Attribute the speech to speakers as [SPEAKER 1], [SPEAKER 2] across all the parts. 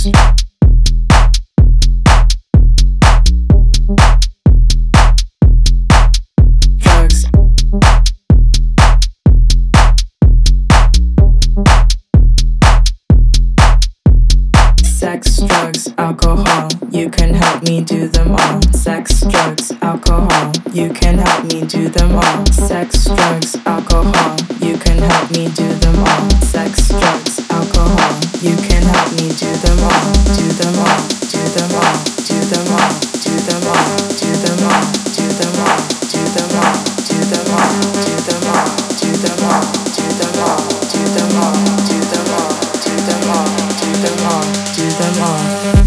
[SPEAKER 1] Sex, drugs, alcohol, you can help me do them all. Sex, drugs, alcohol, you can help me do them all. Sex, drugs, alcohol, you can help me do them all. Sex, drugs, alcohol, you can help me do them all. Do them all, do them all, do them all, do them all, do them all, do them all, do them all, do them all, do them all, do them all, do them all, do them all, do them all, do them all, do them all, do them all.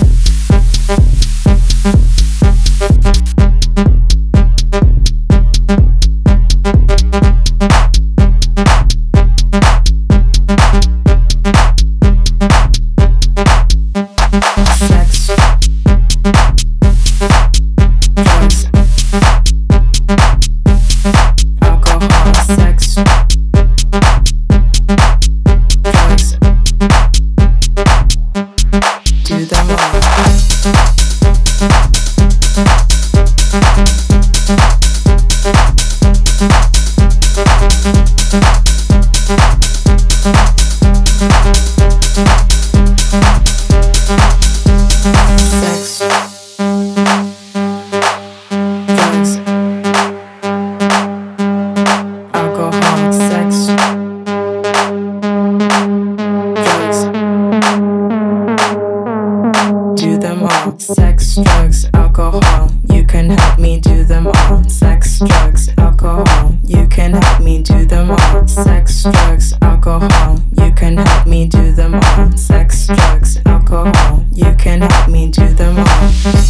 [SPEAKER 1] Sex, drugs, alcohol, you can help me do them all. Sex, drugs, alcohol, you can help me do them all. Sex, drugs, alcohol, you can help me do them all. Sex, drugs, alcohol, you can help me do them all.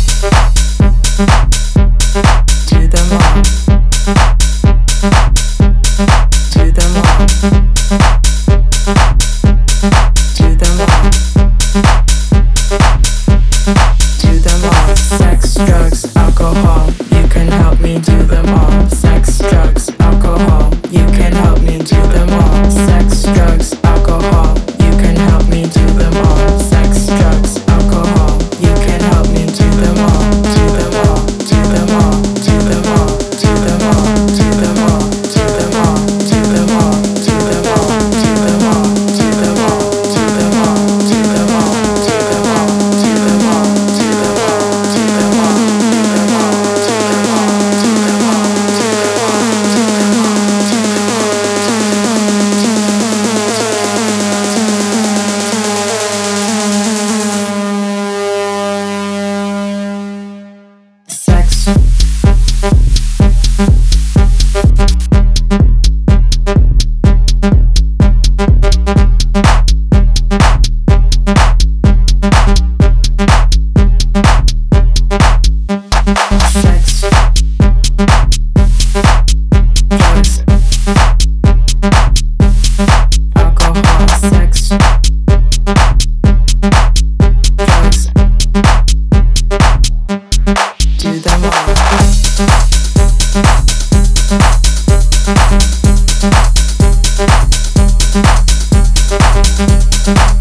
[SPEAKER 1] Do them all. Do them all. Do them all. Sex, drugs, alcohol, you can help me do them all. Sex, drugs, alcohol, you can help me do them all. Sex, drugs, alcohol, you can help me do them all. Sex, drugs, alcohol, you can help me do them all. Do them all, do them all, do them all, do them all, do them all, do them all, do them all, do them all, do them all, do them all, do them all, do them all, do them all, do them all, do them all.
[SPEAKER 2] We'll be right back.